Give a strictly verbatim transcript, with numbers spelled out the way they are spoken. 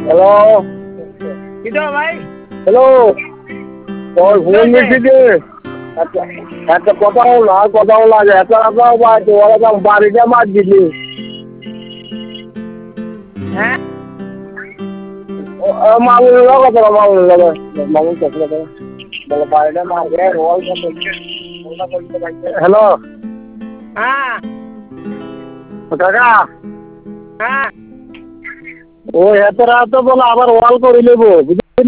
hello কিটো ভাই hello তোর ফোন দিচ্ছি যে একটা একটা কথা হলো আর কথা হলো আগে একটা আপনার বাড়িতে ওরা বাড়িটা মার দিলি হ্যাঁ মামুনের কথা মামুনের কথা মামুন কথা বলে বাড়িটা মারবে ওয়াল হ্যালো হ্যাঁ কাকা হ্যাঁ ও এত রাত বলে আবার ওয়াল করে নেবো